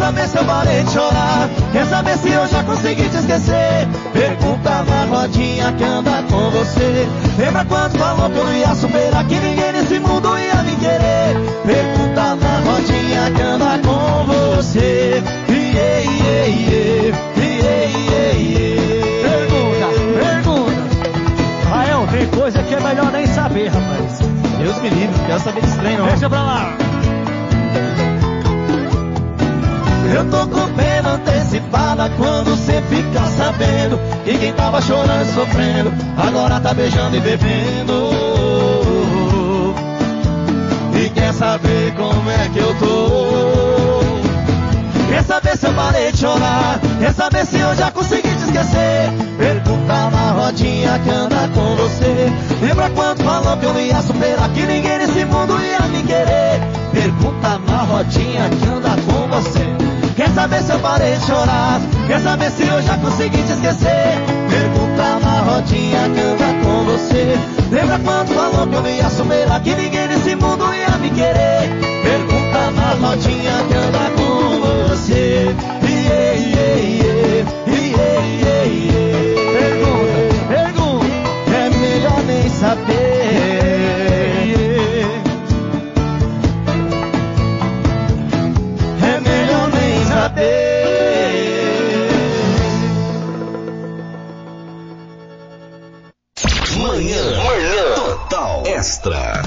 saber se eu parei de chorar? Quer saber se eu já consegui te esquecer? Pergunta na rodinha que anda com você. Lembra quando falou que eu não ia superar, que ninguém nesse mundo ia me querer? Pergunta na rodinha que anda com você. Pergunta. Rael, tem coisa que é melhor nem saber, rapaz. Deus me livre, não quero saber desse trem não. Deixa pra lá. Eu tô com pena antecipada quando cê fica sabendo que quem tava chorando e sofrendo agora tá beijando e bebendo. E quer saber como é que eu tô? Quer saber se eu parei de chorar? Quer saber se eu já consegui te esquecer? Pergunta na rodinha que anda com você. Lembra quando falou que eu não ia superar, que ninguém nesse mundo ia me querer? Pergunta na rodinha que anda com você. Quer saber se eu parei de chorar? Quer saber se eu já consegui te esquecer? Pergunta na rodinha que anda com você. Lembra quando falou que eu não ia superar, que ninguém nesse mundo ia me querer? Pergunta na rodinha que anda com você. Pergunta, é melhor nem saber. É melhor nem saber. Manhã Total Extra.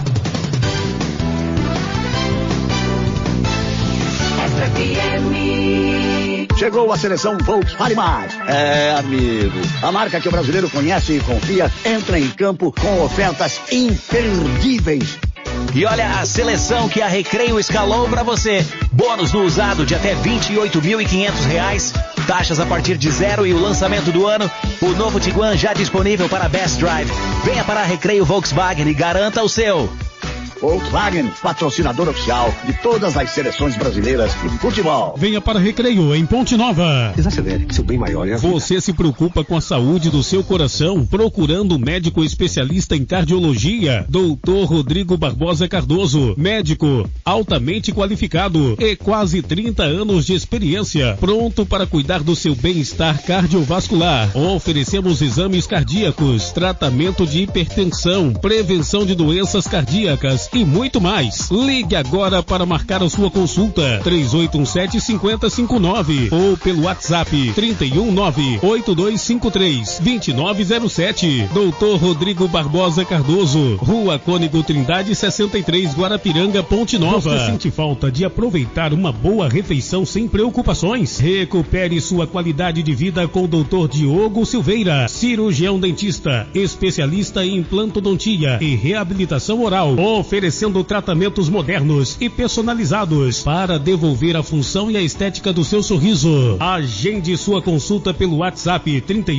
Chegou a seleção Volkswagen. É, amigo, a marca que o brasileiro conhece e confia entra em campo com ofertas imperdíveis. E olha a seleção que a Recreio escalou para você. Bônus no usado de até R$28.500. Taxas a partir de 0 e o lançamento do ano. O novo Tiguan já disponível para Best Drive. Venha para a Recreio Volkswagen e garanta o seu. Volkswagen, patrocinador oficial de todas as seleções brasileiras de futebol. Venha para Recreio, em Ponte Nova. Desacelere, seu bem maior é a vida. Você se preocupa com a saúde do seu coração, procurando um médico especialista em cardiologia? Dr. Rodrigo Barbosa Cardoso, médico altamente qualificado e quase 30 anos de experiência, pronto para cuidar do seu bem-estar cardiovascular. Oferecemos exames cardíacos, tratamento de hipertensão, prevenção de doenças cardíacas e muito mais. Ligue agora para marcar a sua consulta 3817-5059 ou pelo WhatsApp 319-8253-2907. Dr. Rodrigo Barbosa Cardoso, Rua Cônego Trindade 63, Guarapiranga, Ponte Nova. Você sente falta de aproveitar uma boa refeição sem preocupações? Recupere sua qualidade de vida com o Dr. Diogo Silveira, cirurgião dentista, especialista em implantodontia e reabilitação oral, oferecendo tratamentos modernos e personalizados para devolver a função e a estética do seu sorriso. Agende sua consulta pelo WhatsApp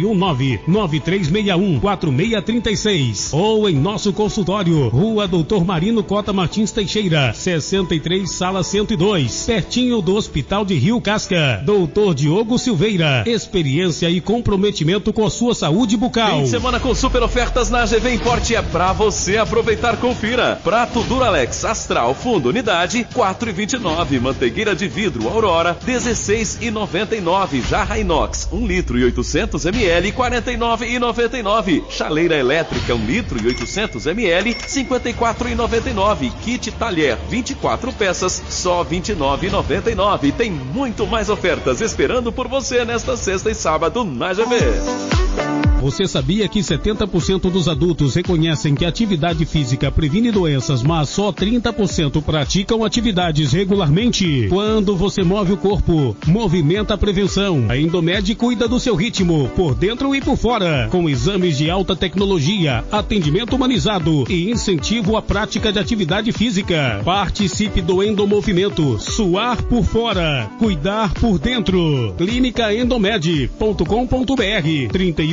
319-9361-4636 ou em nosso consultório, Rua Doutor Marino Cota Martins Teixeira, 63, Sala 102, pertinho do Hospital de Rio Casca. Doutor Diogo Silveira, experiência e comprometimento com a sua saúde bucal. Fim de semana com super ofertas na GV Import é pra você aproveitar. Confira. Prato Duralex Astral Fundo Unidade 4,29. Manteigueira de vidro Aurora 16,99. Jarra inox 1 litro e 800 ml 49,99. Chaleira elétrica 1 litro e 800 ml 54,99. Kit talher 24 peças só 29,99. Tem muito mais ofertas esperando por você nesta sexta e sábado na GV. Você sabia que 70% dos adultos reconhecem que a atividade física previne doenças, mas só 30% praticam atividades regularmente? Quando você move o corpo, movimenta a prevenção. A Endomed cuida do seu ritmo, por dentro e por fora, com exames de alta tecnologia, atendimento humanizado e incentivo à prática de atividade física. Participe do Endomovimento. Suar por fora, cuidar por dentro. Clínicaendomed.com.br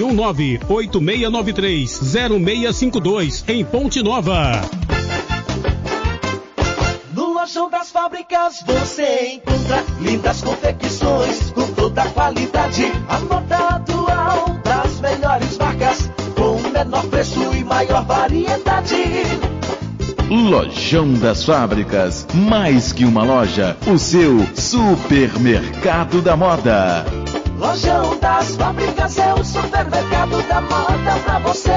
319-8693-0652 em Ponte Nova. No Lojão das Fábricas você encontra lindas confecções com toda a qualidade. A moda atual das melhores marcas com o menor preço e maior variedade. Lojão das Fábricas, mais que uma loja, o seu supermercado da moda. Lojão das Fábricas é o supermercado da moda pra você.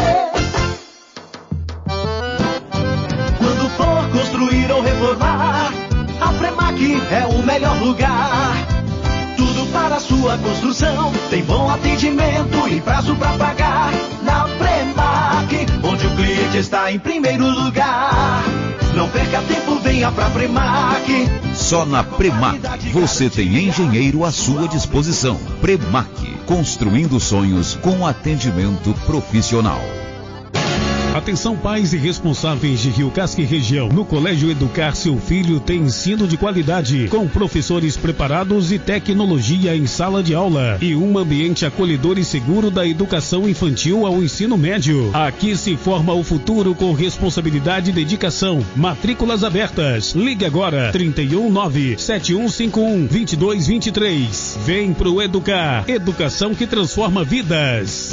Quando for construir ou reformar, a Premac é o melhor lugar. Tudo para a sua construção, tem bom atendimento e prazo pra pagar. Na Premac, onde o cliente está em primeiro lugar. Não perca tempo, venha pra Premac. Só na Premac você tem engenheiro à sua disposição. Premac, construindo sonhos com atendimento profissional. Atenção pais e responsáveis de Rio Casca e região. No Colégio Educar, seu filho tem ensino de qualidade, com professores preparados e tecnologia em sala de aula e um ambiente acolhedor e seguro da educação infantil ao ensino médio. Aqui se forma o futuro com responsabilidade e dedicação. Matrículas abertas. Ligue agora 319-7151-2223. Vem pro Educar. Educação que transforma vidas.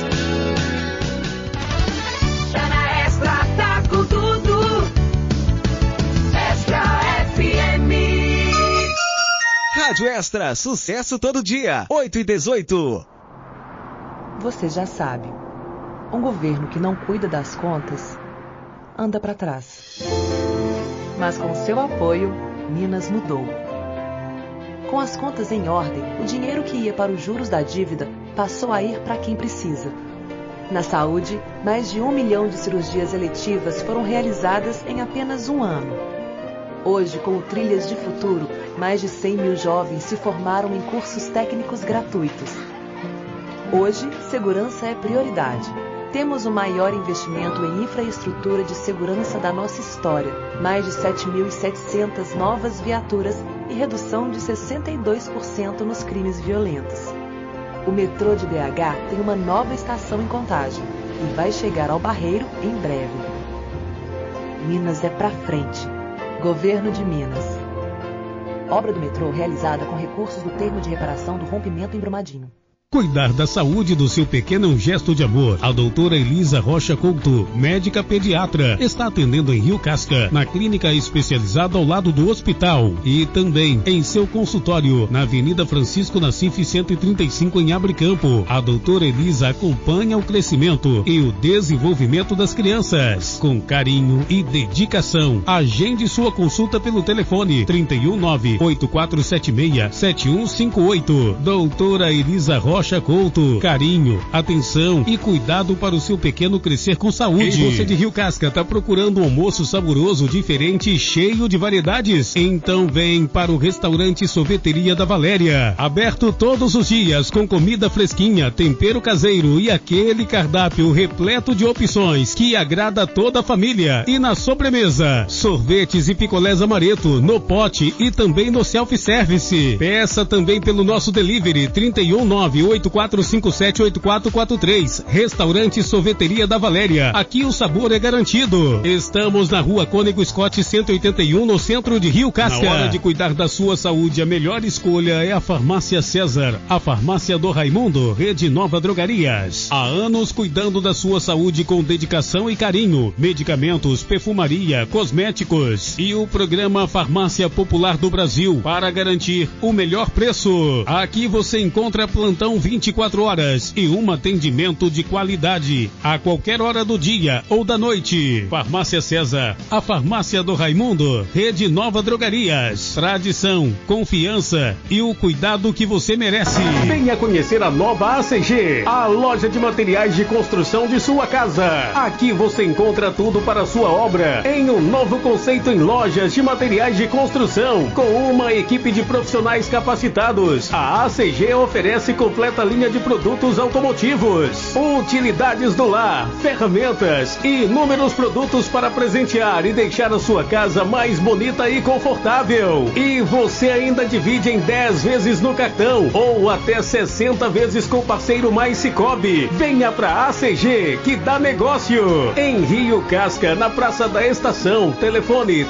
Rádio Extra, sucesso todo dia, 8h18. Você já sabe, um governo que não cuida das contas anda para trás. Mas com seu apoio, Minas mudou. Com as contas em ordem, o dinheiro que ia para os juros da dívida passou a ir para quem precisa. Na saúde, mais de 1 milhão de cirurgias eletivas foram realizadas em apenas um ano. Hoje, com o Trilhas de Futuro, mais de 100 mil jovens se formaram em cursos técnicos gratuitos. Hoje, segurança é prioridade. Temos o maior investimento em infraestrutura de segurança da nossa história, mais de 7.700 novas viaturas e redução de 62% nos crimes violentos. O metrô de BH tem uma nova estação em Contagem e vai chegar ao Barreiro em breve. Minas é pra frente. Governo de Minas. Obra do metrô realizada com recursos do termo de reparação do rompimento em Brumadinho. Cuidar da saúde do seu pequeno é um gesto de amor. A doutora Elisa Rocha Couto, médica pediatra, está atendendo em Rio Casca, na clínica especializada ao lado do hospital. E também em seu consultório, na Avenida Francisco Nassif 135, em Abricampo. A doutora Elisa acompanha o crescimento e o desenvolvimento das crianças, com carinho e dedicação. Agende sua consulta pelo telefone 319-8476-7158. Doutora Elisa Rocha Couto, carinho, atenção e cuidado para o seu pequeno crescer com saúde. E você de Rio Casca está procurando um almoço saboroso, diferente e cheio de variedades? Então vem para o restaurante Sorveteria da Valéria, aberto todos os dias com comida fresquinha, tempero caseiro e aquele cardápio repleto de opções que agrada toda a família. E na sobremesa, sorvetes e picolés amareto no pote e também no self-service. Peça também pelo nosso delivery 319-8457-8443. Restaurante Sorveteria da Valéria. Aqui o sabor é garantido. Estamos na Rua Cônego Scott 181, no centro de Rio Casca. Na hora de cuidar da sua saúde, a melhor escolha é a Farmácia César, a farmácia do Raimundo, Rede Nova Drogarias. Há anos cuidando da sua saúde com dedicação e carinho. Medicamentos, perfumaria, cosméticos e o programa Farmácia Popular do Brasil para garantir o melhor preço. Aqui você encontra plantão 24 horas e um atendimento de qualidade a qualquer hora do dia ou da noite. Farmácia César, a farmácia do Raimundo, Rede Nova Drogarias. Tradição, confiança e o cuidado que você merece. Venha conhecer a nova ACG, a loja de materiais de construção de sua casa. Aqui você encontra tudo para a sua obra em um novo conceito em lojas de materiais de construção, com uma equipe de profissionais capacitados. A ACG oferece completa linha de produtos automotivos, utilidades do lar, ferramentas e inúmeros produtos para presentear e deixar a sua casa mais bonita e confortável. E você ainda divide em 10 vezes no cartão ou até 60 vezes com o parceiro Mais Cicobi. Venha pra ACG que dá negócio. Em Rio Casca, na Praça da Estação. Telefone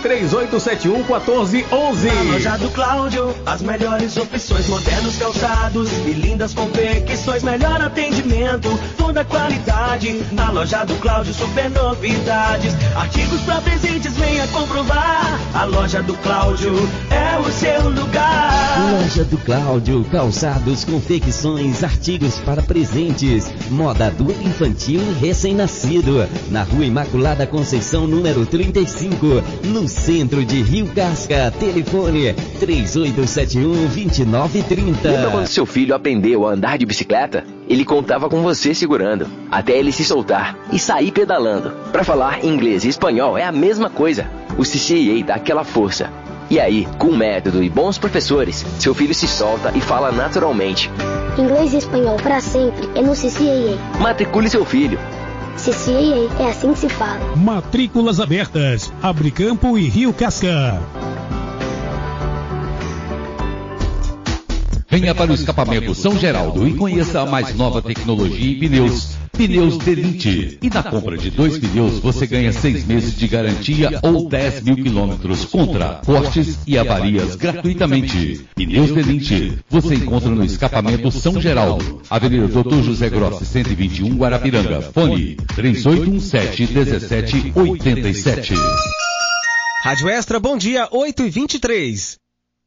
3871-1411. Na loja do Cláudio, as melhores opções, modernos calçados e lindas com confecções, melhor atendimento, toda qualidade. Na loja do Cláudio, super novidades. Artigos pra presentes, venha comprovar. A loja do Cláudio é o seu lugar. Loja do Cláudio, calçados, confecções, artigos para presentes, moda adulto, infantil e recém-nascido. Na Rua Imaculada Conceição, número 35, no centro de Rio Casca. Telefone 3871-2930. Lembra quando seu filho aprendeu a andar de bicicleta? Ele contava com você segurando, até ele se soltar e sair pedalando. Para falar inglês e espanhol é a mesma coisa. O CCAA dá aquela força. E aí, com método e bons professores, seu filho se solta e fala naturalmente. Inglês e espanhol para sempre é no CCAA. Matricule seu filho. CCAA, é assim que se fala. Matrículas abertas. Abre Campo e Rio Casca. Venha para o escapamento São Geraldo e conheça a mais nova tecnologia em pneus. Pneus Delinte. E na compra de 2 pneus você ganha 6 meses de garantia ou 10 mil quilômetros contra cortes e avarias gratuitamente. Pneus Delinte. Você encontra no escapamento São Geraldo, Avenida Dr. José Grossi, 121, Guarapiranga. Fone 3817-1787. Rádio Extra, bom dia, 8h23.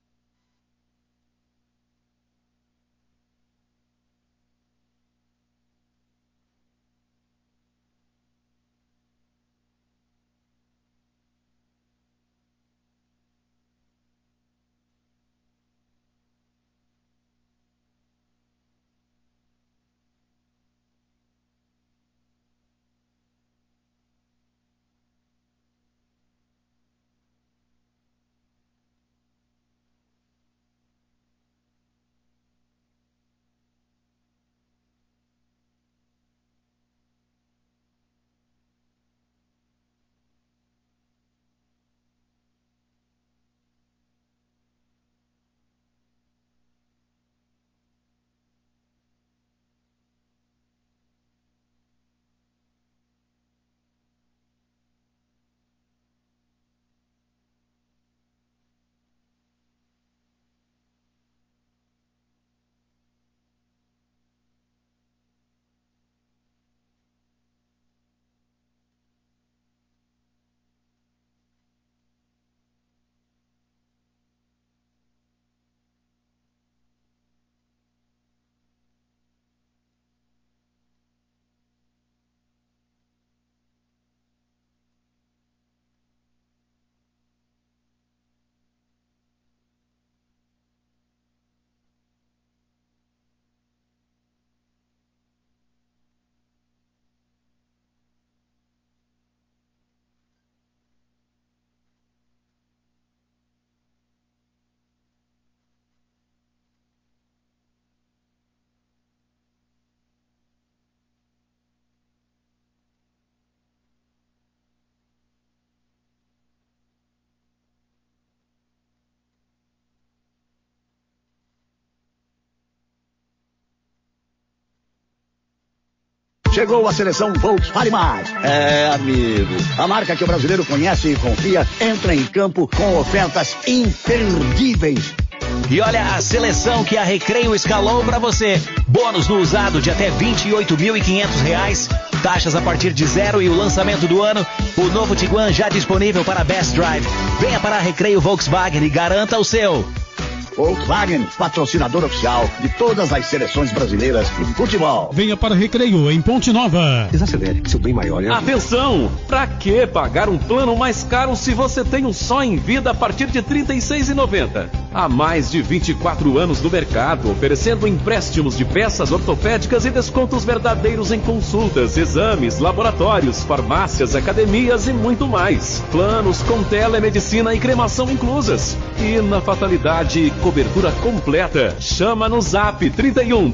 Chegou a seleção Volks Alimar. É, amigo, a marca que o brasileiro conhece e confia entra em campo com ofertas imperdíveis. E olha a seleção que a Recreio escalou para você. Bônus no usado de até R$28.500. Taxas a partir de 0 e o lançamento do ano. O novo Tiguan já disponível para Best Drive. Venha para a Recreio Volkswagen e garanta o seu. Volkswagen, patrocinador oficial de todas as seleções brasileiras de futebol. Venha para Recreio em Ponte Nova. Desacelere, seu bem maior é... Atenção! Pra que pagar um plano mais caro se você tem um só em vida a partir de R$ 36,90? Há mais de 24 anos no mercado, oferecendo empréstimos de peças ortopédicas e descontos verdadeiros em consultas, exames, laboratórios, farmácias, academias e muito mais. Planos com telemedicina e cremação inclusas. E na fatalidade, cobertura completa. Chama no Zap 31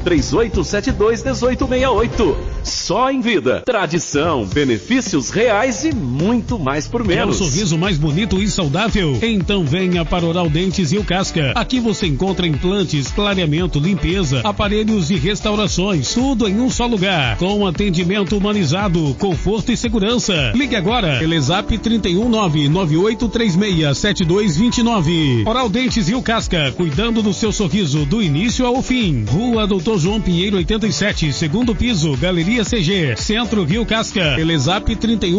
3872 1868. Só em vida. Tradição, benefícios reais e muito mais por menos. É o sorriso mais bonito e saudável? Então venha para Oral Dentes e o Casca. Aqui você encontra implantes, clareamento, limpeza, aparelhos e restaurações. Tudo em um só lugar. Com atendimento humanizado, conforto e segurança. Ligue agora. Telezap 31998367229. Oral Dentes e o Casca. cuidando do seu sorriso do início ao fim. Rua Doutor João Pinheiro 87, segundo piso, Galeria CG, Centro Rio Casca. Telezap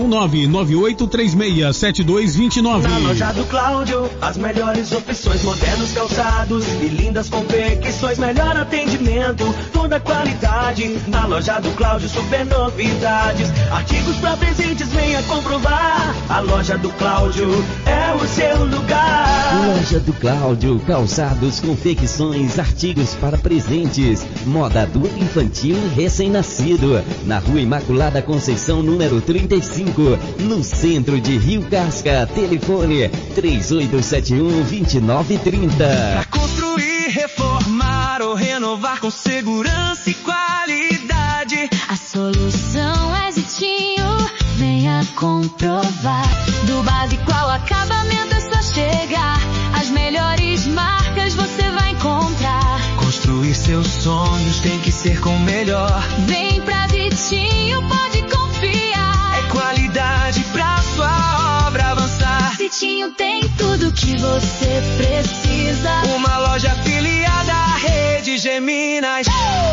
31998367229. Na loja do Cláudio, as melhores opções, modernos calçados e lindas confecções, melhor atendimento, toda qualidade. Na loja do Cláudio, super novidades, artigos pra presentes, venha comprovar. A loja do Cláudio é o seu lugar. Loja do Cláudio, calçados, confecções, artigos para presentes, moda adulto, infantil e recém-nascido. Na Rua Imaculada Conceição, número 35, no centro de Rio Casca. Telefone 3871-2930. Pra construir, reformar ou renovar com segurança e qualidade, a solução é Zitinho, venha comprovar. Do básico ao acabamento é só chegar, as melhores marcas você vai encontrar. Construir seus sonhos tem que ser com o melhor. Vem pra Zitinho, pode confiar. É qualidade pra sua obra avançar. Zitinho tem tudo que você precisa. Uma loja afiliada à Rede Geminas.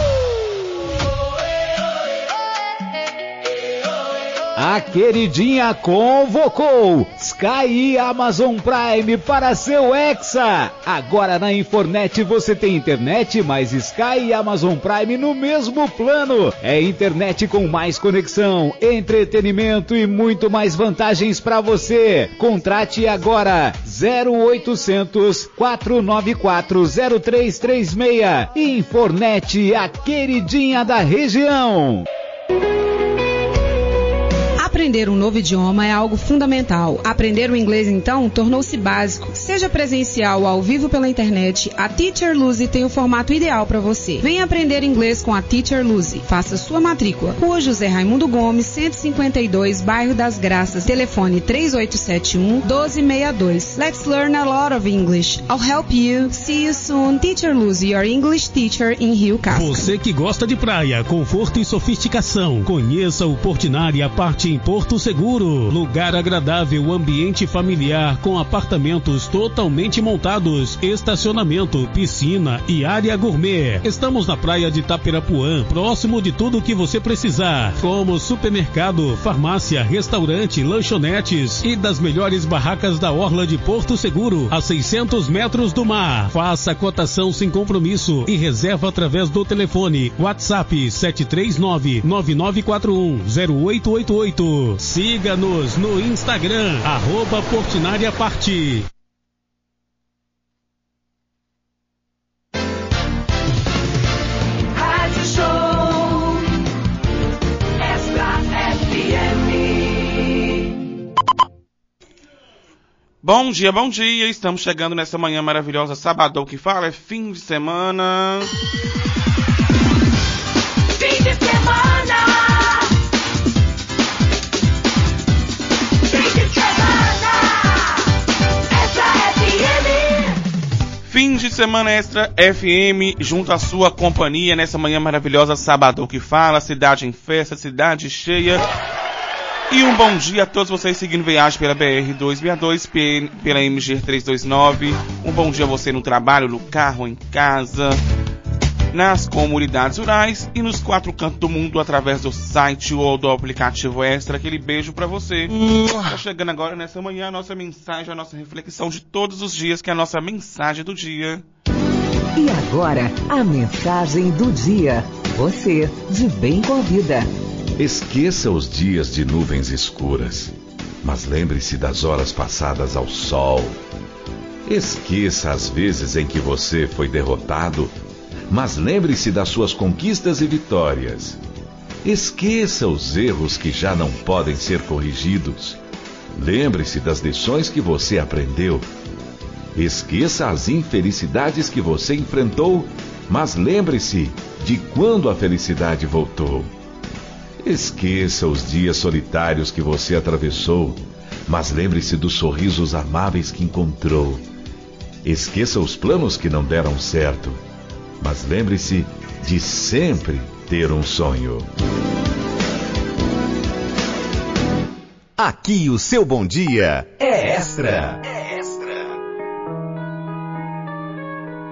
A queridinha convocou Sky e Amazon Prime para seu Hexa. Agora na Infornet você tem internet mais Sky e Amazon Prime no mesmo plano. É internet com mais conexão, entretenimento e muito mais vantagens para você. Contrate agora 0800 494 0336. Infornet, a queridinha da região. Aprender um novo idioma é algo fundamental. Aprender o inglês, então, tornou-se básico. Seja presencial ou ao vivo pela internet, a Teacher Lucy tem o formato ideal para você. Venha aprender inglês com a Teacher Lucy. Faça sua matrícula. Rua José Raimundo Gomes, 152, Bairro das Graças. Telefone 3871-1262. Let's learn a lot of English. I'll help you. See you soon. Teacher Lucy, your English teacher in Rio Casca. Você que gosta de praia, conforto e sofisticação, conheça o Portinari, a parte em Porto Seguro. Lugar agradável, ambiente familiar com apartamentos totalmente montados, estacionamento, piscina e área gourmet. Estamos na praia de Tapirapuã, próximo de tudo o que você precisar, como supermercado, farmácia, restaurante, lanchonetes e das melhores barracas da orla de Porto Seguro, a 600 metros do mar. Faça a cotação sem compromisso e reserva através do telefone WhatsApp 739-9941-0888. Siga-nos no Instagram, @Portinariaparte. Rádio Show Extra FM. Bom dia, estamos chegando nessa manhã maravilhosa, sabadão que fala, é fim de semana. Fim de semana. Fim de semana Extra FM, junto à sua companhia, nessa manhã maravilhosa, sabadão que fala, cidade em festa, cidade cheia. E um bom dia a todos vocês seguindo viagem pela BR-262, pela MG-329. Um bom dia a você no trabalho, no carro, em casa, nas comunidades rurais e nos 4 cantos do mundo através do site ou do aplicativo Extra. Aquele beijo pra você. Tá chegando agora nessa manhã a nossa mensagem, a nossa reflexão de todos os dias, que é a nossa mensagem do dia. E agora, a mensagem do dia. Você, de bem com a vida. Esqueça os dias de nuvens escuras, mas lembre-se das horas passadas ao sol. Esqueça as vezes em que você foi derrotado, mas lembre-se das suas conquistas e vitórias. Esqueça os erros que já não podem ser corrigidos. Lembre-se das lições que você aprendeu. Esqueça as infelicidades que você enfrentou, mas lembre-se de quando a felicidade voltou. Esqueça os dias solitários que você atravessou, mas lembre-se dos sorrisos amáveis que encontrou. Esqueça os planos que não deram certo, mas lembre-se de sempre ter um sonho. Aqui o seu bom dia é Extra.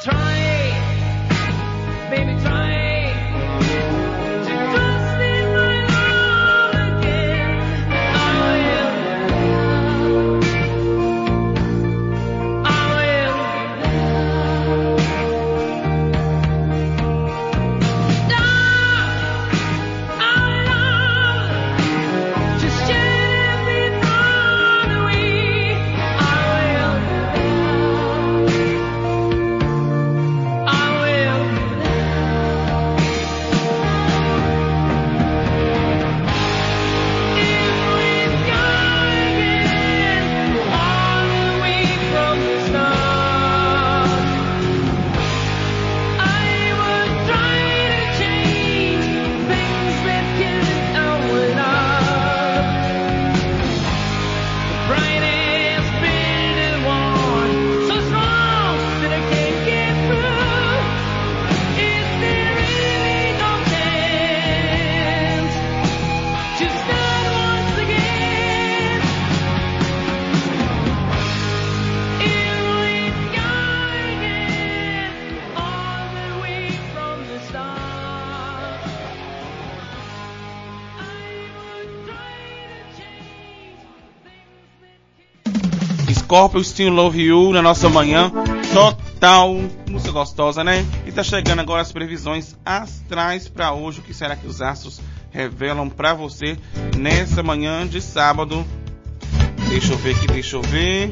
Scorpio, Still Love You, na nossa manhã total, música gostosa, né? E tá chegando agora as previsões astrais para hoje. O que será que os astros revelam para você nessa manhã de sábado? Deixa eu ver aqui.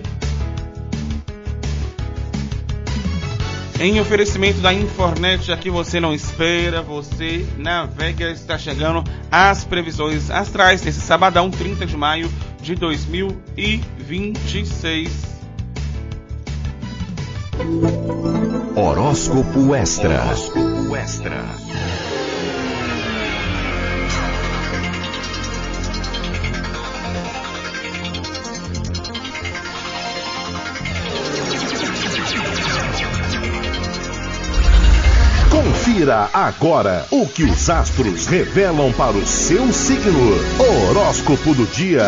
Em oferecimento da Infornet, aqui você não espera, você navega. Está chegando as previsões astrais desse sabadão, 30 de maio de 2026. Horóscopo Extra. Confira agora o que os astros revelam para o seu signo. Horóscopo do dia.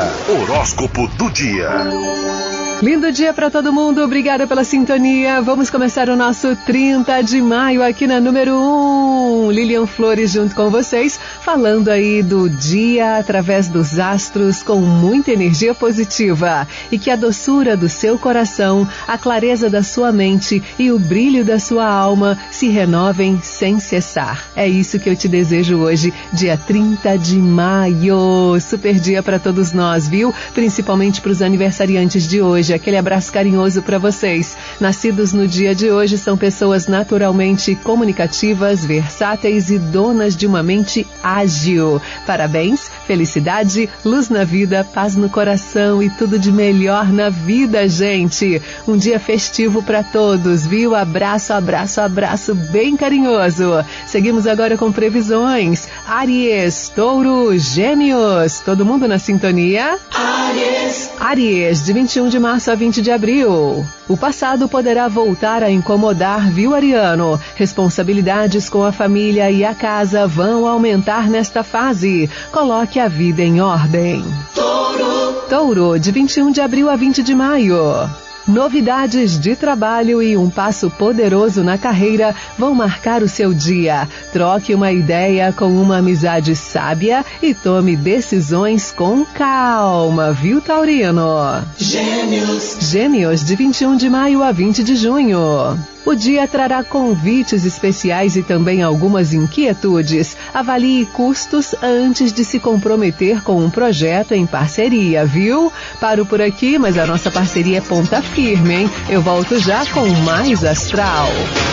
Lindo dia para todo mundo, obrigada pela sintonia. Vamos começar o nosso 30 de maio aqui na número 1. Lilian Flores junto com vocês, falando aí do dia através dos astros com muita energia positiva. E que a doçura do seu coração, a clareza da sua mente e o brilho da sua alma se renovem sem cessar. É isso que eu te desejo hoje, dia 30 de maio. Super dia para todos nós, viu? Principalmente para os aniversariantes de hoje. Aquele abraço carinhoso para vocês. Nascidos no dia de hoje são pessoas naturalmente comunicativas, versáteis e donas de uma mente ágil. Parabéns, felicidade, luz na vida, paz no coração e tudo de melhor na vida, gente. Um dia festivo para todos, viu? Abraço bem carinhoso. Seguimos agora com previsões. Áries, Touro, Gêmeos. Todo mundo na sintonia? Áries, de 21 de março a 20 de abril. O passado poderá voltar a incomodar, viu, Ariano? Responsabilidades com a família e a casa vão aumentar nesta fase. Coloque a vida em ordem. Touro, de 21 de abril a 20 de maio. Novidades de trabalho e um passo poderoso na carreira vão marcar o seu dia. Troque uma ideia com uma amizade sábia e tome decisões com calma, viu, Taurino? Gêmeos, de 21 de maio a 20 de junho. O dia trará convites especiais e também algumas inquietudes. Avalie custos antes de se comprometer com um projeto em parceria, viu? Paro por aqui, mas a nossa parceria é ponta firme, hein? Eu volto já com mais astral.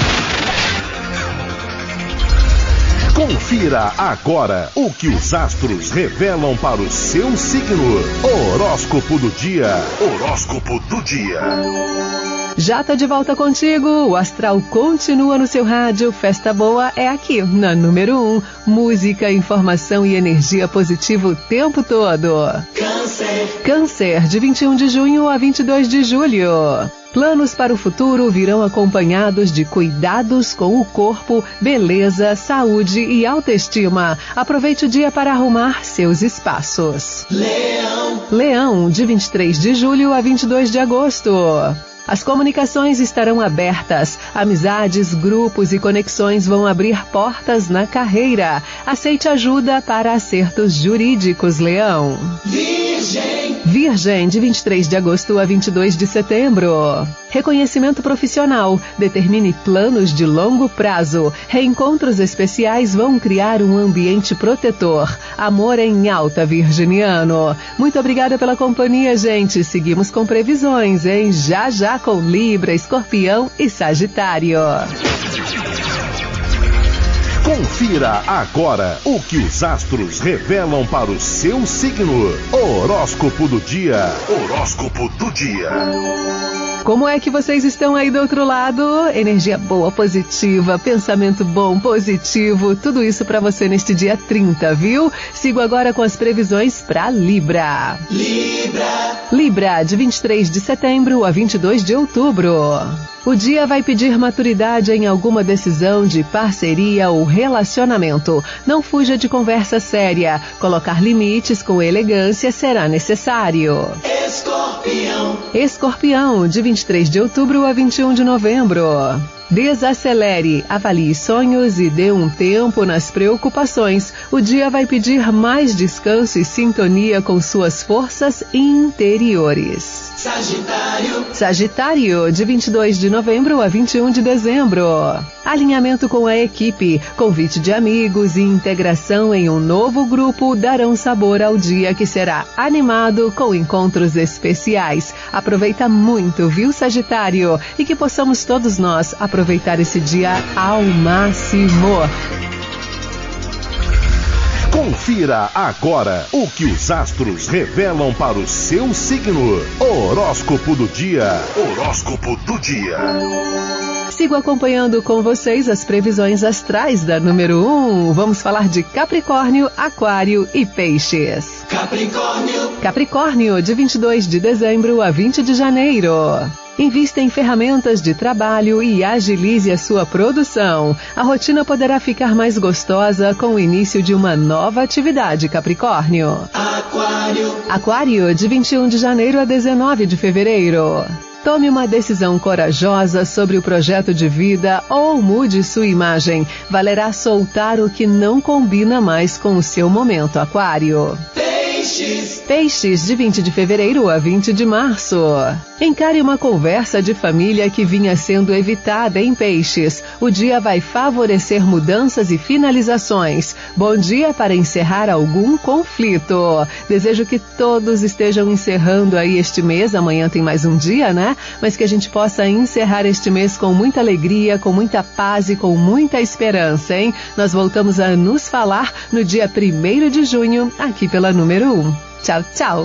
Confira agora o que os astros revelam para o seu signo. Horóscopo do dia. Já tô de volta contigo, o astral continua no seu rádio, festa boa é aqui, na número 1, música, informação e energia positiva o tempo todo. Câncer, de 21 de junho a 22 de julho. Planos para o futuro virão acompanhados de cuidados com o corpo, beleza, saúde e autoestima. Aproveite o dia para arrumar seus espaços. Leão, de 23 de julho a 22 de agosto. As comunicações estarão abertas, amizades, grupos e conexões vão abrir portas na carreira. Aceite ajuda para acertos jurídicos, Leão. Virgem, de 23 de agosto a 22 de setembro. Reconhecimento profissional. Determine planos de longo prazo. Reencontros especiais vão criar um ambiente protetor. Amor em alta, virginiano. Muito obrigada pela companhia, gente. Seguimos com previsões, hein? Já já com Libra, Escorpião e Sagitário. Confira agora o que os astros revelam para o seu signo. Horóscopo do dia. Horóscopo do dia. Como é que vocês estão aí do outro lado? Energia boa, positiva, pensamento bom, positivo, tudo isso para você neste dia 30, viu? Sigo agora com as previsões para Libra. Libra, de 23 de setembro a 22 de outubro. O dia vai pedir maturidade em alguma decisão de parceria ou relacionamento. Não fuja de conversa séria. Colocar limites com elegância será necessário. Escorpião, de 23 de outubro a 21 de novembro. Desacelere, avalie sonhos e dê um tempo nas preocupações. O dia vai pedir mais descanso e sintonia com suas forças interiores. Sagitário, de 22 de novembro a 21 de dezembro. Alinhamento com a equipe, convite de amigos e integração em um novo grupo darão sabor ao dia que será animado com encontros especiais. Aproveita muito, viu, Sagitário? E que possamos todos nós aproveitar esse dia ao máximo. Confira agora o que os astros revelam para o seu signo. Horóscopo do dia. Horóscopo do dia. Sigo acompanhando com vocês as previsões astrais da número 1. Vamos falar de Capricórnio, Aquário e Peixes. Capricórnio, de 22 de dezembro a 20 de janeiro. Invista em ferramentas de trabalho e agilize a sua produção. A rotina poderá ficar mais gostosa com o início de uma nova atividade, Capricórnio. Aquário, de 21 de janeiro a 19 de fevereiro. Tome uma decisão corajosa sobre o projeto de vida ou mude sua imagem. Valerá soltar o que não combina mais com o seu momento, Aquário. Peixes, de 20 de fevereiro a 20 de março. Encare uma conversa de família que vinha sendo evitada em Peixes. O dia vai favorecer mudanças e finalizações. Bom dia para encerrar algum conflito. Desejo que todos estejam encerrando aí este mês. Amanhã tem mais um dia, né? Mas que a gente possa encerrar este mês com muita alegria, com muita paz e com muita esperança, hein? Nós voltamos a nos falar no dia 1º de junho, aqui pela número 1. Tchau, tchau.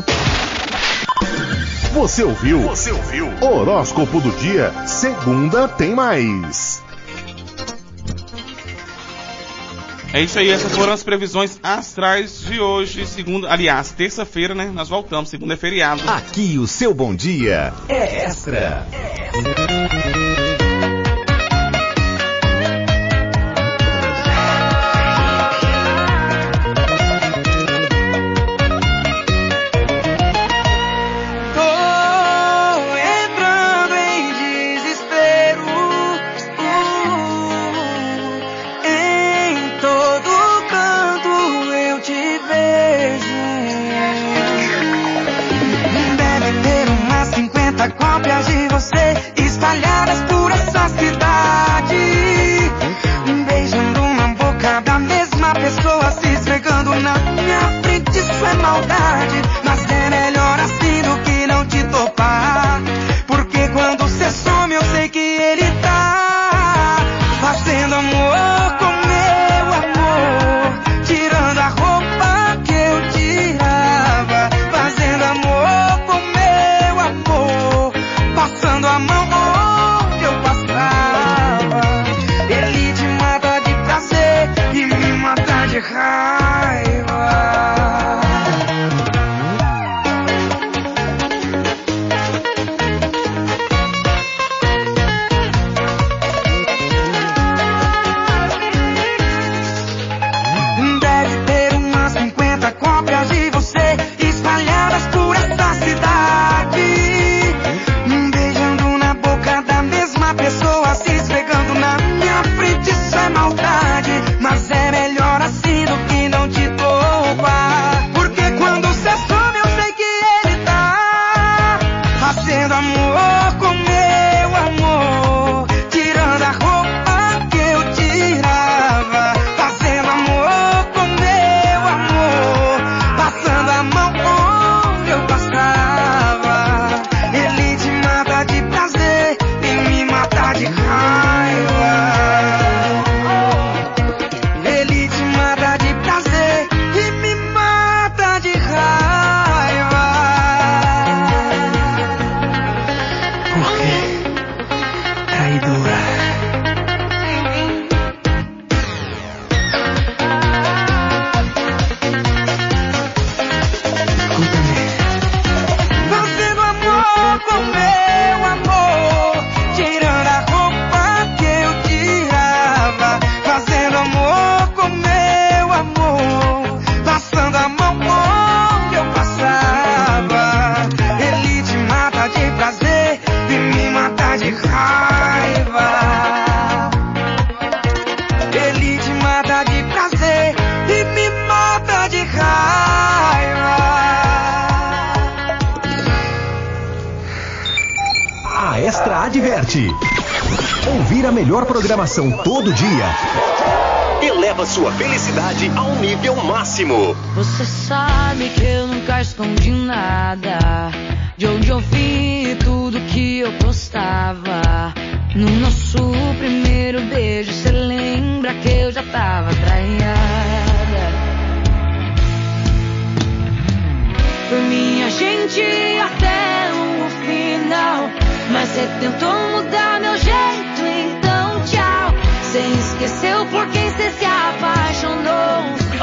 Você ouviu? Horóscopo do dia. Segunda tem mais. É isso aí, essas foram as previsões astrais de hoje, terça-feira, né? Nós voltamos, segunda é feriado. Aqui o seu bom dia é extra. Cópias de você espalhadas por Esporte. Ouvir a melhor programação todo dia eleva sua felicidade a um nível máximo. Você sabe que eu nunca escondi nada, de onde eu vi tudo que eu gostava. No nosso primeiro beijo, cê lembra que eu já tava traída. Por mim a gente ia até o final, mas cê tentou mudar meu jeito, então tchau. Cê esqueceu por quem cê se apaixonou.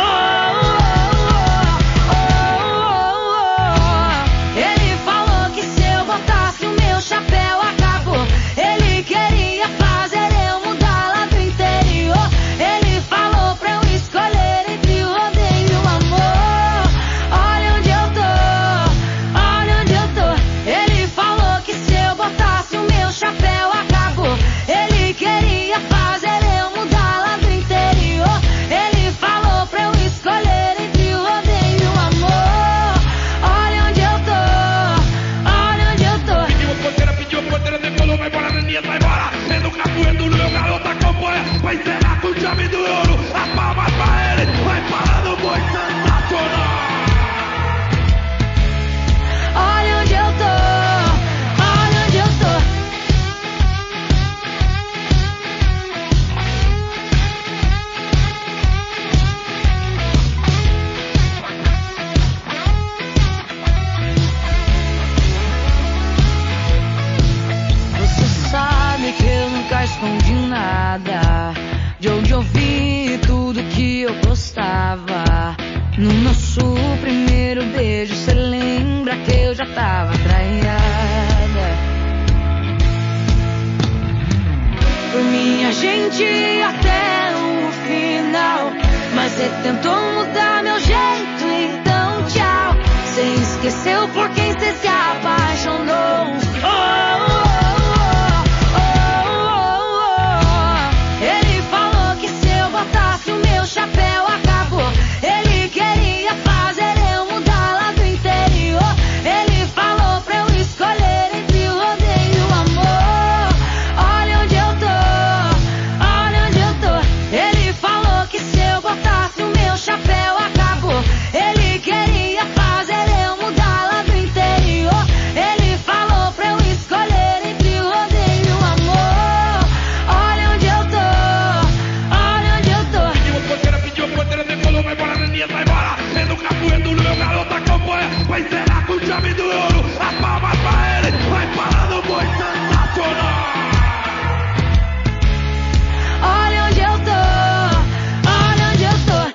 Ele falou que se eu botasse o meu chapéu acabou. Ele queria fazer eu mudar lá do interior. Ele falou pra eu escolher entre o rodeio e o amor. Olha onde eu tô, olha onde eu tô. Ele falou que se eu botasse o meu chapéu acabou. Ele queria fazer eu mudar lá do interior. Ele falou pra eu escolher entre o rodeio e o amor. Olha onde eu tô, olha onde eu tô. Pediu porteira, decolou, vai embora, Neninha, vai embora. Sendo capoeiro do meu garoto acompanha. Vai encerrar com chave do ouro. As palmas pra ele, vai parando o boi sensacional. Olha onde eu tô, olha onde eu tô. Você sabe que eu nunca escondi nada, de onde eu vi tudo que eu gostava. No nosso primeiro beijo, cê lembra que eu já tava traída. Por mim a gente ia até o final, mas cê tentou mudar meu jeito, então tchau. Cê esqueceu por quem cê se apaixonou. Ele falou que se eu botasse o meu chapéu acabou. Ele queria fazer eu mudar lá do interior. Ele falou pra eu escolher entre o rodeio e o amor. Olha onde eu tô, olha onde eu tô. Ele falou que se eu botasse o meu chapéu acabou. Ele queria fazer eu mudar lá do interior. Ele falou pra eu escolher entre o rodeio e o amor. Olha onde eu tô, olha onde eu tô. Pediu porteira, decolou, vai embora, Neninha, vai embora. Sendo capoeiro do meu garoto acompanha. Vai encerrar com chave do ouro. As palmas pra ele, vai parando o boi sensacional. Olha onde eu tô, olha onde eu tô.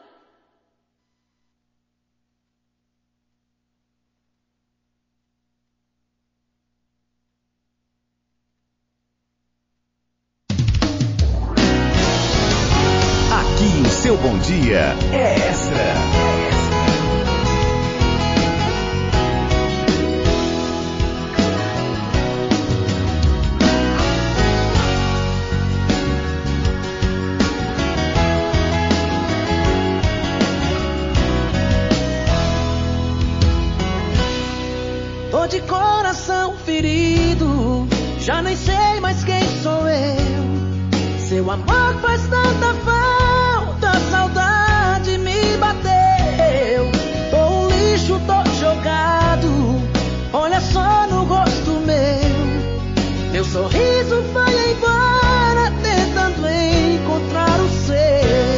Aqui o seu bom dia é Extra. Tô de coração ferido, já nem sei mais quem sou eu. Seu amor faz tanta falta, a saudade me bateu. Tô um lixo, tô jogado, olha só no rosto meu. Meu sorriso vai embora, tentando encontrar o seu.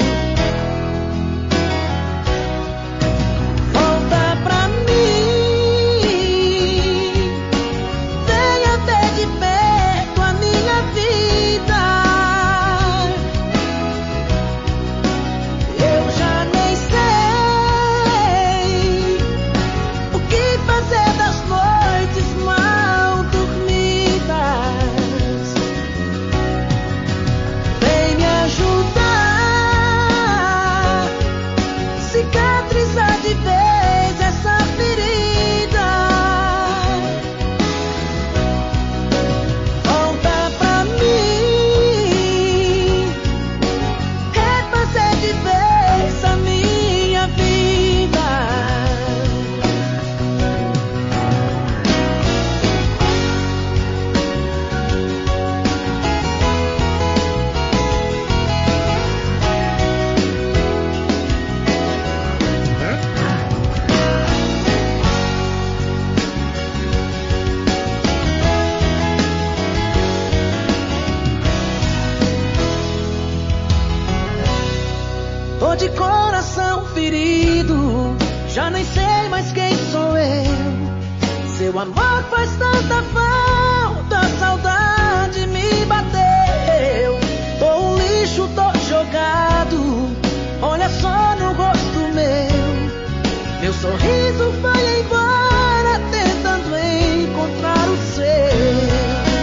Volta pra mim, venha ver de perto a minha vida. Tô de coração ferido, já nem sei mais quem sou eu. Seu amor faz tanta falta, a saudade me bateu. Tô um lixo, tô jogado, olha só no rosto meu. Meu sorriso foi embora, tentando encontrar o seu.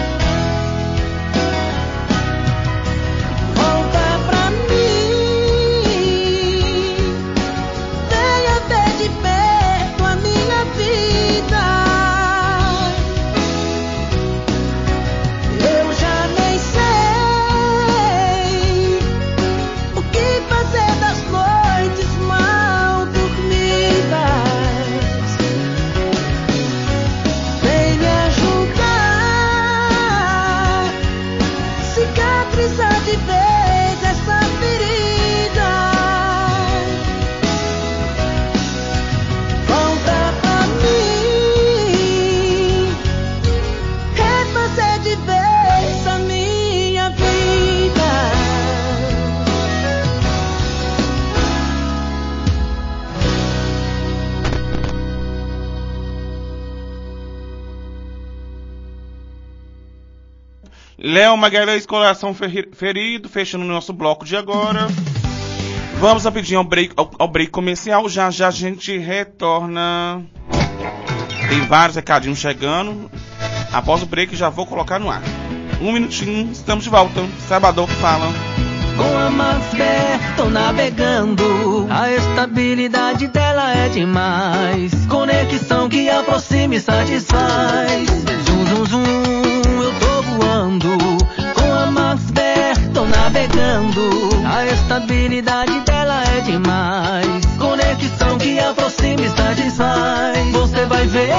Léo Magalhães, coração ferido, fechando o nosso bloco de agora. Vamos rapidinho ao break comercial, já a gente retorna. Tem vários recadinhos chegando. Após o break já vou colocar no ar. Um minutinho, estamos de volta. Sabadão que fala. Com a Maxbet tô navegando, a estabilidade dela é demais. Conexão que aproxima e satisfaz. Zum, zum, zum, eu tô voando. Com a Maxbet tô navegando, a estabilidade dela é demais. Conexão que aproxima e satisfaz. Você vai ver,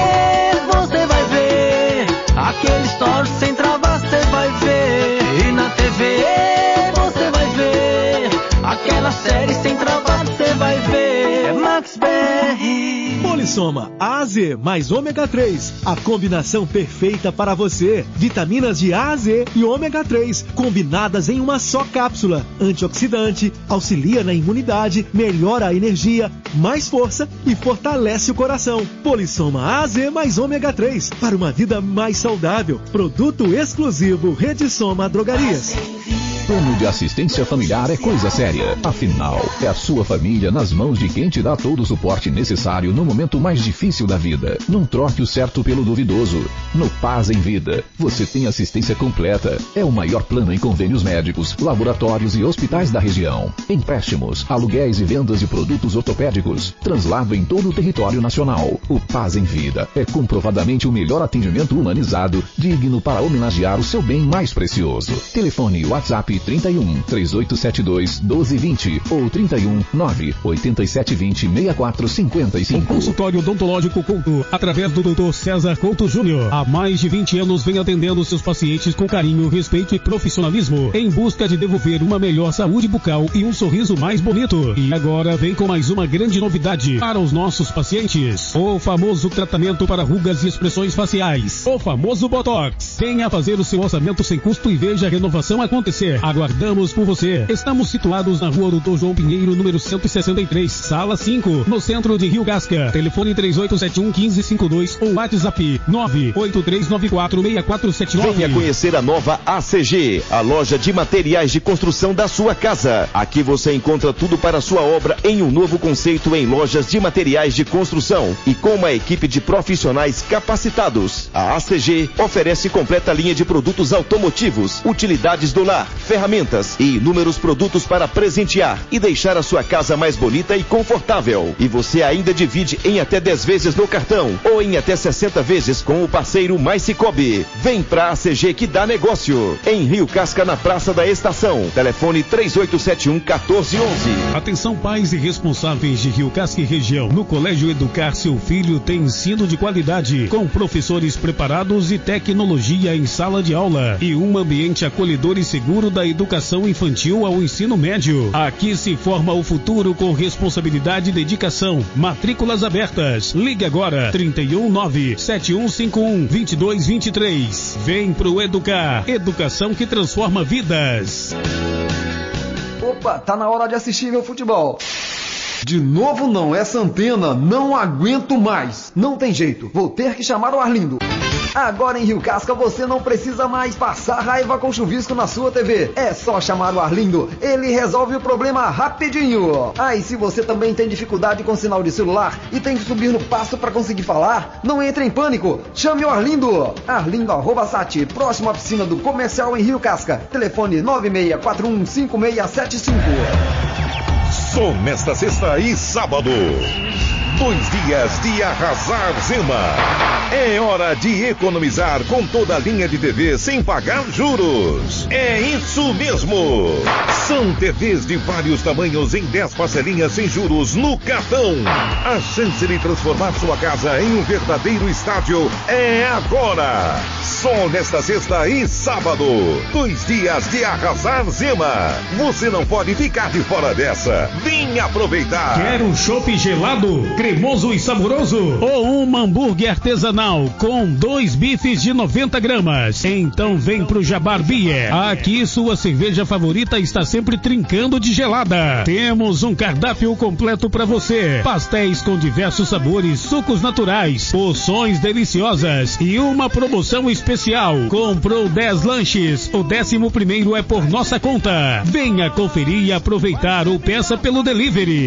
aquele story sem travar, você vai ver. E na TV aquela série sem trabalho, você vai ver. É Maxbet. Polissoma A a Z mais ômega 3. A combinação perfeita para você. Vitaminas de A a Z e ômega 3, combinadas em uma só cápsula. Antioxidante, auxilia na imunidade, melhora a energia, mais força e fortalece o coração. Polissoma A a Z mais ômega 3, para uma vida mais saudável. Produto exclusivo Rede Soma Drogarias. Plano de assistência familiar é coisa séria. Afinal, é a sua família nas mãos de quem te dá todo o suporte necessário no momento mais difícil da vida. Não troque o certo pelo duvidoso. No Paz em Vida, você tem assistência completa. É o maior plano em convênios médicos, laboratórios e hospitais da região. Empréstimos, aluguéis e vendas de produtos ortopédicos. Translado em todo o território nacional. O Paz em Vida é comprovadamente o melhor atendimento humanizado, digno para homenagear o seu bem mais precioso. Telefone WhatsApp 31 3872 1220 ou 31 98720 6455. Consultório Odontológico Couto, através do Dr. César Couto Júnior. Há mais de 20 anos vem atendendo seus pacientes com carinho, respeito e profissionalismo, em busca de devolver uma melhor saúde bucal e um sorriso mais bonito. E agora vem com mais uma grande novidade para os nossos pacientes: o famoso tratamento para rugas e expressões faciais, o famoso Botox. Venha fazer o seu orçamento sem custo e veja a renovação acontecer. Aguardamos por você. Estamos situados na rua Dr. João Pinheiro, número 163, sala 5, no centro de Rio Casca. Telefone 3871-1552 ou WhatsApp 983946479. Venha conhecer a nova ACG, a loja de materiais de construção da sua casa. Aqui você encontra tudo para a sua obra em um novo conceito em lojas de materiais de construção e com uma equipe de profissionais capacitados. A ACG oferece completa linha de produtos automotivos, utilidades do lar, ferramentas e inúmeros produtos para presentear e deixar a sua casa mais bonita e confortável. E você ainda divide em até 10 vezes no cartão ou em até 60 vezes com o parceiro Mais Cicobi. Vem pra ACG que dá negócio. Em Rio Casca, na Praça da Estação. Telefone 3871-1411. Atenção, pais e responsáveis de Rio Casca e região. No Colégio Educar Seu Filho tem ensino de qualidade, com professores preparados e tecnologia em sala de aula e um ambiente acolhedor e seguro da educação infantil ao ensino médio. Aqui se forma o futuro com responsabilidade e dedicação. Matrículas abertas. Ligue agora 319-7151-2223. Vem pro Educar. Educação que transforma vidas. O Opa, tá na hora de assistir meu futebol. De novo não, essa antena, não aguento mais. Não tem jeito, vou ter que chamar o Arlindo. Agora em Rio Casca você não precisa mais passar raiva com chuvisco na sua TV. É só chamar o Arlindo, ele resolve o problema rapidinho. Ah, e se você também tem dificuldade com sinal de celular e tem que subir no passo para conseguir falar, não entre em pânico, chame o Arlindo. Arlindo@sat, próximo à piscina do Comercial em Rio Casca. Telefone 96415675. Só nesta sexta e sábado, 2 dias de arrasar Zema. É hora de economizar com toda a linha de TV sem pagar juros. É isso mesmo. São TVs de vários tamanhos em 10 parcelinhas sem juros no cartão. A chance de transformar sua casa em um verdadeiro estádio é agora. Só nesta sexta e sábado, 2 dias de arrasar Zema. Você não pode ficar de fora dessa. Vem aproveitar. Quer um chopp gelado, cremoso e saboroso? Ou um hambúrguer artesanal com 2 bifes de 90 gramas? Então vem pro Jabar Beer. Aqui sua cerveja favorita está sempre trincando de gelada. Temos um cardápio completo para você. Pastéis com diversos sabores, sucos naturais, porções deliciosas e uma promoção especial. Comprou 10 lanches, o 11º é por nossa conta. Venha conferir e aproveitar ou peça pelo delivery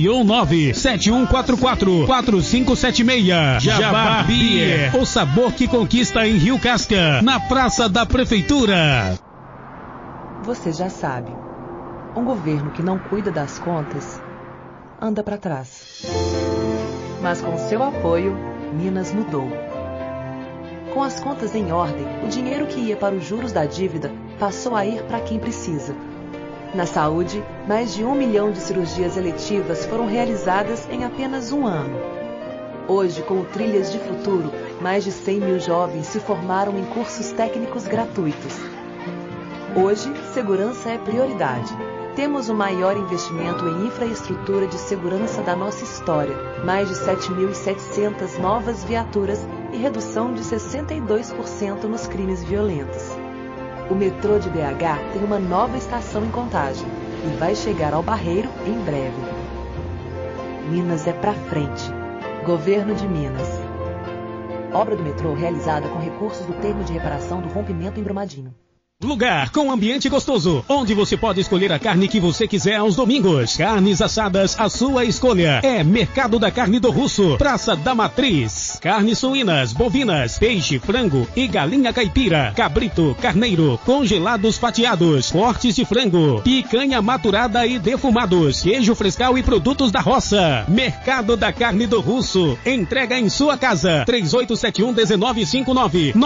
319-7144-4576. Jabá Beer, o sabor que conquista em Rio Casca, na Praça da Prefeitura. Você já sabe, um governo que não cuida das contas anda para trás. Mas com seu apoio, Minas mudou. Com as contas em ordem, o dinheiro que ia para os juros da dívida passou a ir para quem precisa. Na saúde, mais de 1 milhão de cirurgias eletivas foram realizadas em apenas um ano. Hoje, com o Trilhas de Futuro, mais de 100 mil jovens se formaram em cursos técnicos gratuitos. Hoje, segurança é prioridade. Temos o maior investimento em infraestrutura de segurança da nossa história, mais de 7.700 novas viaturas e redução de 62% nos crimes violentos. O metrô de BH tem uma nova estação em Contagem e vai chegar ao Barreiro em breve. Minas é pra frente. Governo de Minas. Obra do metrô realizada com recursos do termo de reparação do rompimento em Brumadinho. Lugar com ambiente gostoso, onde você pode escolher a carne que você quiser aos domingos. Carnes assadas, a sua escolha. É Mercado da Carne do Russo, Praça da Matriz. Carnes suínas, bovinas, peixe, frango e galinha caipira, cabrito, carneiro, congelados fatiados, cortes de frango, picanha maturada e defumados, queijo frescal e produtos da roça. Mercado da Carne do Russo. Entrega em sua casa. 3871-1959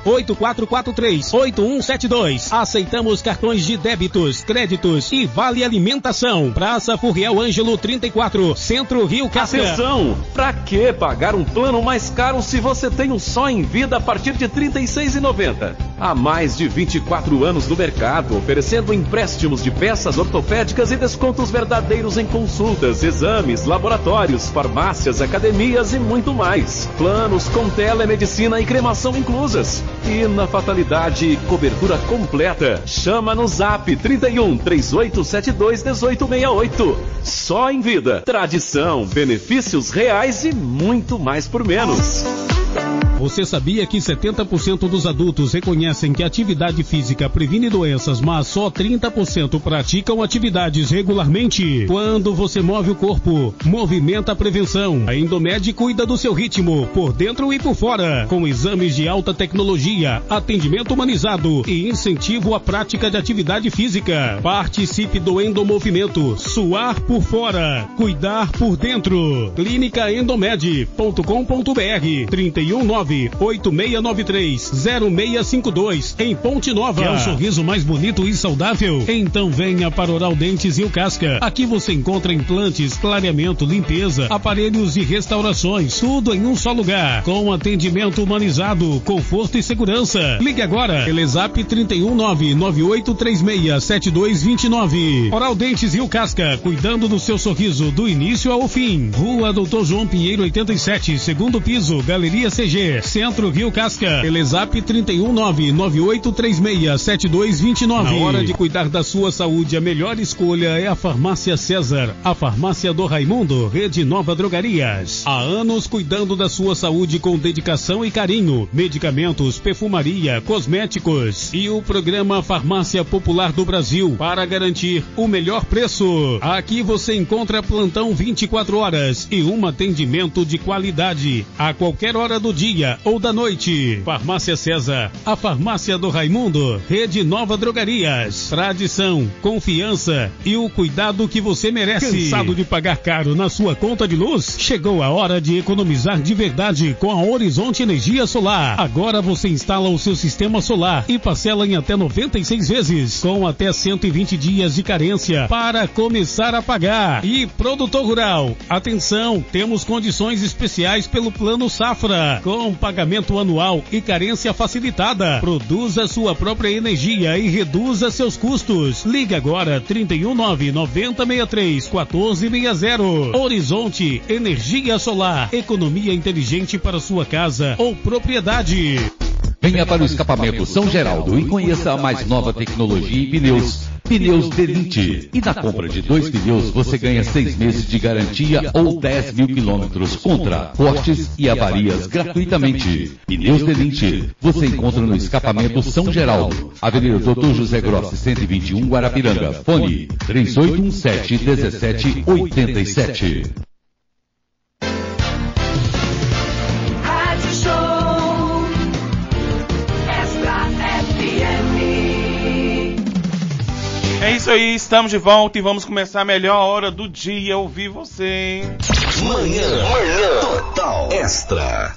98443-8172. Aceitamos cartões de débitos, créditos e vale alimentação. Praça Furriel Ângelo 34, Centro Rio Casca. Atenção! Pra que pagar um plano mais caro se você tem um só em vida a partir de R$ 36,90? Há mais de 24 anos no mercado, oferecendo empréstimos de peças ortopédicas e descontos verdadeiros em consultas, exames, laboratórios, farmácias, academias e muito mais. Planos com telemedicina e cremação inclusas. E na fatalidade, cobertura completa. Chama no Zap 31 3872 1868. Só em vida. Tradição, benefícios reais e muito mais por menos. Você sabia que 70% dos adultos reconhecem que a atividade física previne doenças, mas só 30% praticam atividades regularmente? Quando você move o corpo, movimenta a prevenção. A Endomed cuida do seu ritmo, por dentro e por fora, com exames de alta tecnologia, atendimento humanizado e incentivo à prática de atividade física. Participe do Endomovimento. Suar por fora, cuidar por dentro. Clínicaendomed.com.br 319-8693-0652 em Ponte Nova. Quer um sorriso mais bonito e saudável? Então venha para Oral Dentes Rio Casca. Aqui você encontra implantes, clareamento, limpeza, aparelhos e restaurações, tudo em um só lugar, com atendimento humanizado, conforto e segurança. Ligue agora, Telezap 319-9836-7229. Oral Dentes Rio Casca, cuidando do seu sorriso do início ao fim. Rua Doutor João Pinheiro 87, segundo piso, Galeria CG. você. Centro Rio Casca. Telezap 31998367229. Na hora de cuidar da sua saúde, a melhor escolha é a Farmácia César, a farmácia do Raimundo, Rede Nova Drogarias. Há anos cuidando da sua saúde com dedicação e carinho. Medicamentos, perfumaria, cosméticos e o programa Farmácia Popular do Brasil para garantir o melhor preço. Aqui você encontra plantão 24 horas e um atendimento de qualidade a qualquer hora do dia ou da noite. Farmácia César, a farmácia do Raimundo, Rede Nova Drogarias. Tradição, confiança e o cuidado que você merece. Cansado de pagar caro na sua conta de luz? Chegou a hora de economizar de verdade com a Horizonte Energia Solar. Agora você instala o seu sistema solar e parcela em até 96 vezes, com até 120 dias de carência para começar a pagar. E produtor rural, atenção, temos condições especiais pelo Plano Safra, com pagamento anual e carência facilitada. Produza sua própria energia e reduza seus custos. Ligue agora 319-9063-1460. Horizonte Energia Solar, economia inteligente para sua casa ou propriedade. Venha para o escapamento São Geraldo e conheça a mais nova tecnologia em pneus. Pneus Delinte. E na compra de 2 pneus você ganha 6 meses de garantia ou 10 mil quilômetros contra cortes e avarias gratuitamente. Pneus Delinte. Você encontra no escapamento São Geraldo, Avenida Doutor José Grossi 121, Guarapiranga. Fone 3817-1787. É isso aí, estamos de volta e vamos começar a melhor hora do dia, ouvir você. Manhã Total Extra.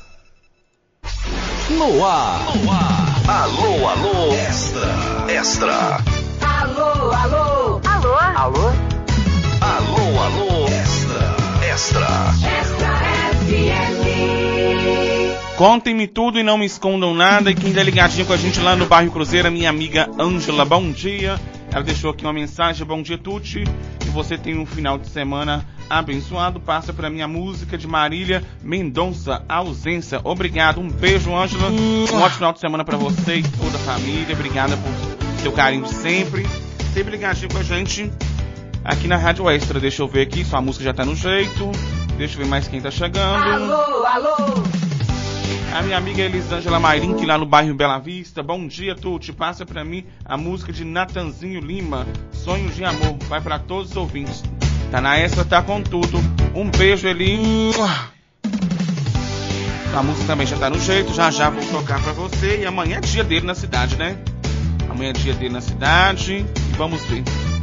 No ar. Alô, Extra. Alô, alô. Alô. Alô. Alô, Extra. Extra FM. Contem-me tudo e não me escondam nada. E quem tá ligadinho com a gente lá no bairro Cruzeiro, minha amiga Ângela, bom dia. Ela deixou aqui uma mensagem: bom dia, Tuti. Que você tenha um final de semana abençoado. Passa pra minha música de Marília Mendonça, Ausência. Obrigado, um beijo, Ângela. Um ótimo final de semana pra você e toda a família. Obrigada por seu carinho de sempre. Sempre ligadinho com a gente aqui na Rádio Extra. Deixa eu ver aqui, sua música já tá no jeito. Deixa eu ver mais quem tá chegando. Alô, alô. A minha amiga Elisângela Mairink, lá no bairro Bela Vista. Bom dia, Tuti. Passa pra mim a música de Natanzinho Lima, Sonhos de Amor. Vai pra todos os ouvintes. Tá na Extra, tá com tudo. Um beijo, Eli. A música também já tá no jeito. Já vou tocar pra você. E amanhã é dia dele na cidade, né? Amanhã é dia dele na cidade. E vamos ver.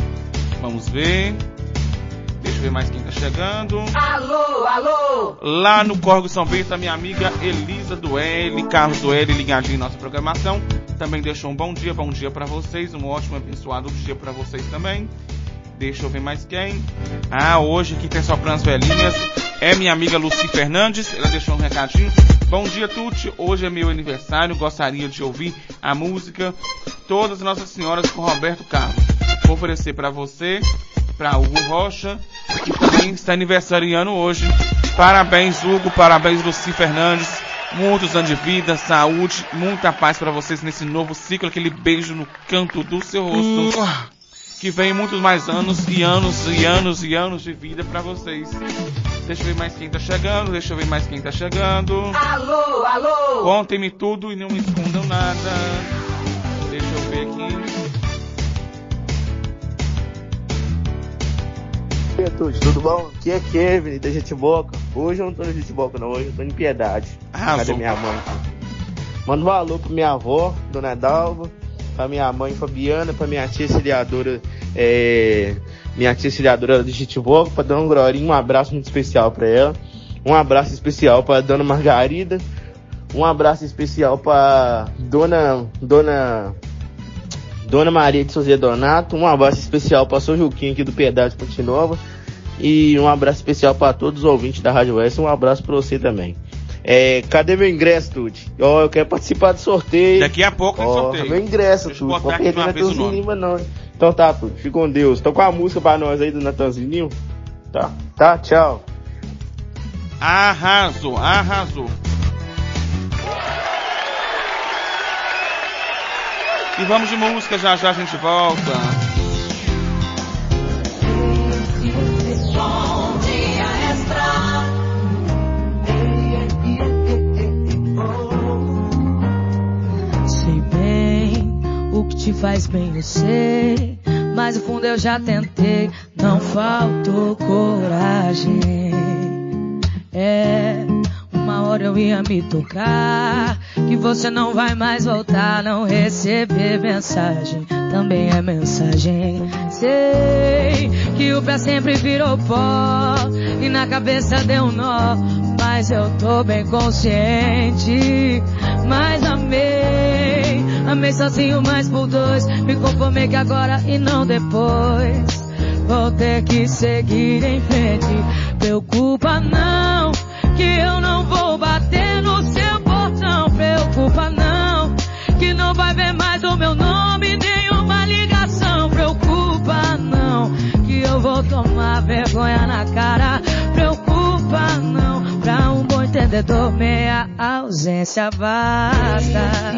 Deixa eu ver mais quem tá chegando. Alô, alô. Lá no Córrego São Bento, a minha amiga Elisa do L, Carlos do L, ligadinho em nossa programação. Também deixou um bom dia pra vocês. Um ótimo, abençoado dia pra vocês também. Deixa eu ver mais quem. Hoje quem tem soprando as velhinhas é minha amiga Lucy Fernandes. Ela deixou um recadinho. Bom dia, Tuti. Hoje é meu aniversário. Gostaria de ouvir a música Todas Nossas Senhoras com Roberto Carlos. Vou oferecer pra você, pra Hugo Rocha, que também está aniversariando hoje. Parabéns, Hugo, parabéns, Lucy Fernandes. Muitos anos de vida, saúde, muita paz para vocês nesse novo ciclo. Aquele beijo no canto do seu rosto. Que vem muitos mais anos e anos e anos e anos de vida para vocês. Deixa eu ver mais quem tá chegando. Alô, alô. Contem-me tudo e não me escondam nada. Deixa eu ver aqui. Tudo bom? Aqui é Kevin, da Gente Boca. Hoje eu não tô no Gente Boca não, hoje eu tô em Piedade. Cadê minha mãe? Manda um alô pra minha avó, Dona Dalva, pra minha mãe Fabiana, pra minha tia auxiliadora, de Gente Boca, pra Dona Glorinha, um abraço muito especial pra ela. Um abraço especial pra Dona Margarida. Um abraço especial pra Dona Maria de Souza Donato. Um abraço especial pra São Juquinho aqui do Piedade Ponte Nova. E um abraço especial pra todos os ouvintes da Rádio Oeste. Um abraço pra você também. Cadê meu ingresso, Tuti? Eu quero participar do sorteio. Daqui a pouco tem sorteio. Meu ingresso, Tuti. Não vou perder Natanzinho Lima, não. Então tá, Tuti. Fica com Deus. Tô com a música pra nós aí do Natanzinho. Tá, tchau. Arrasou. E vamos de música, já já a gente volta. Bom Dia Extra. Sei bem o que te faz bem, eu sei, mas no fundo eu já tentei, não faltou coragem. Uma hora eu ia me tocar que você não vai mais voltar, não receber mensagem também é mensagem. Sei que o pra sempre virou pó e na cabeça deu um nó, mas eu tô bem consciente. Mas amei sozinho, mais por dois. Me conformei que agora e não depois. Vou ter que seguir em frente. Preocupa não, que eu não vou bater no seu portão. Preocupa não, que não vai ver mais o meu nome, nenhuma ligação. Preocupa não, que eu vou tomar vergonha na cara. Preocupa não, pra um bom entendedor meia ausência basta.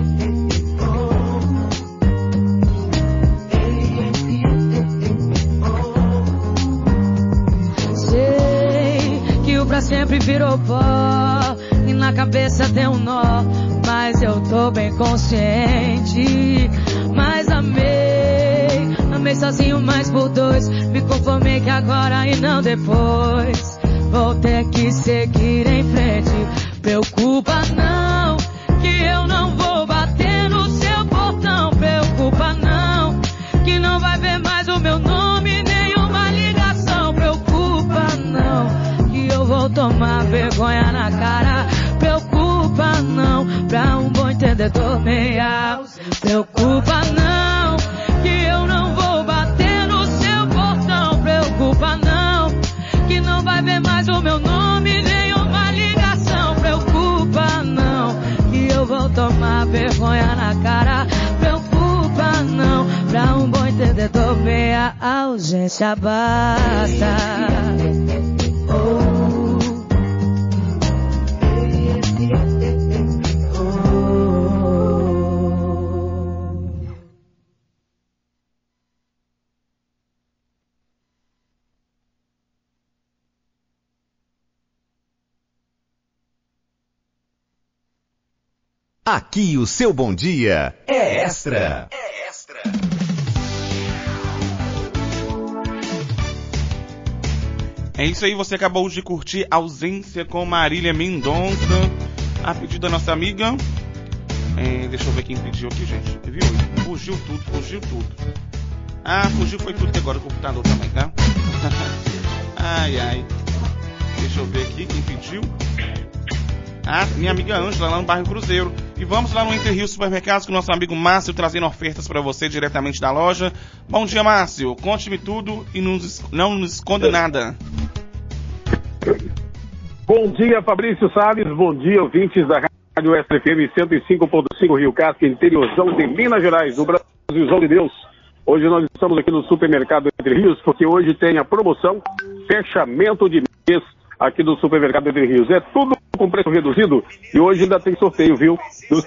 Pra sempre virou pó e na cabeça tem um nó, mas eu tô bem consciente. Mas amei sozinho, mais por dois. Me conformei que agora e não depois. Vou ter que seguir em frente. Preocupa não, que eu não vou bater no seu portão. Preocupa não, que não vai ver mais o meu nome, nenhuma ligação. Preocupa não, eu vou tomar vergonha na cara. Preocupa não, pra um bom entendedor meia. Preocupa não, que eu não vou bater no seu portão. Preocupa não, que não vai ver mais o meu nome, nenhuma ligação. Preocupa não, que eu vou tomar vergonha na cara. Preocupa não, pra um bom entendedor meia ausência basta. Aqui o seu bom dia é Extra. É isso aí, você acabou de curtir Ausência com Marília Mendonça, a pedido da nossa amiga. Deixa eu ver quem pediu aqui, gente. Viu? Fugiu tudo. Ah, fugiu foi tudo que agora o computador também, tá? Ai. Deixa eu ver aqui quem pediu. Ah, minha amiga Ângela, lá no bairro Cruzeiro. E vamos lá no Entre Rios Supermercados com o nosso amigo Márcio, trazendo ofertas para você diretamente da loja. Bom dia, Márcio. Conte-me tudo e não nos esconda nada. Bom dia, Fabrício Salles. Bom dia, ouvintes da Rádio Extra FM 105.5 Rio Casca, interiorzão de Minas Gerais, no Brasilzão de Deus. Hoje nós estamos aqui no Supermercado Entre Rios, porque hoje tem a promoção fechamento de mês aqui do Supermercado Entre Rios. É tudo com preço reduzido e hoje ainda tem sorteio, viu? Dos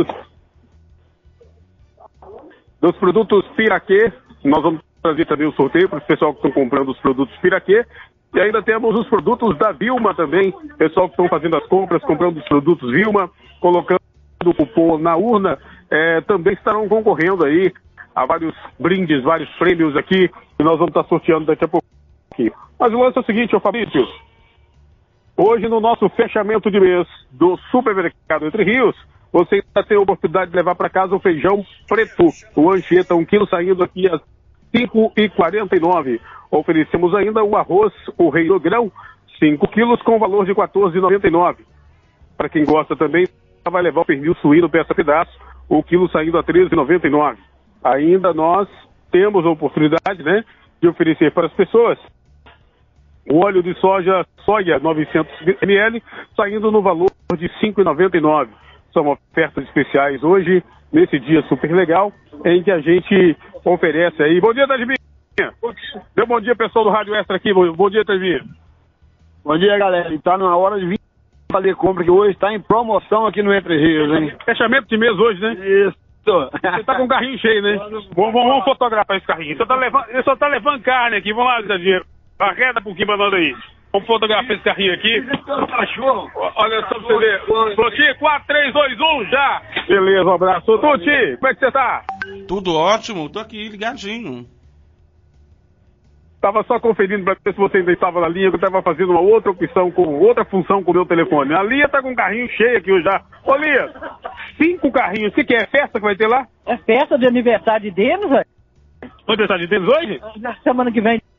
produtos Piraquê. Nós vamos trazer também o sorteio para o pessoal que estão comprando os produtos Piraquê. E ainda temos os produtos da Vilma também. Pessoal que estão fazendo as compras, comprando os produtos Vilma, colocando o cupom na urna, também estarão concorrendo aí a vários brindes, vários prêmios aqui, que nós vamos estar sorteando daqui a pouco. Mas o lance é o seguinte, ô Fabrício. Hoje, no nosso fechamento de mês do Supermercado Entre Rios, você ainda tem a oportunidade de levar para casa o feijão preto, o Anchieta, 1 quilo saindo aqui às 5,49. Oferecemos ainda o arroz, o Rei do Grão, 5 quilos com valor de 14,99. Para quem gosta também, vai levar o pernil suíno peça pedaço, o quilo saindo a 13,99. Ainda nós temos a oportunidade, né, de oferecer para as pessoas o óleo de soja 900 ml, saindo no valor de R$ 5,99. São ofertas especiais hoje, nesse dia super legal, em que a gente oferece aí. Bom dia, Tadinha! Meu bom dia, pessoal do Rádio Extra aqui. Bom dia, Tadinha. Bom dia, galera. Está na hora de vir fazer compra, que hoje está em promoção aqui no Entre Rios, hein? Fechamento de mês hoje, né? Isso. Você tá com o carrinho cheio, né? Vamos fotografar esse carrinho. Ele só tá levando carne aqui. Vamos lá, Zé. Arreda um pouquinho pra nós aí. Vamos fotografar esse carrinho aqui. Olha só pra você ver. Tuti, 4, 3, 2, 1, já. Beleza, um abraço. Tuti, como é que você tá? Tudo ótimo, tô aqui ligadinho. Tava só conferindo pra ver se você ainda estava na linha, que eu tava fazendo uma outra opção, com outra função com o meu telefone. A Lia tá com um carrinho cheio aqui já. Ô Lia, 5 carrinhos. Você quer festa que vai ter lá? É festa de aniversário deles, velho? Aniversário deles hoje? Na semana que vem.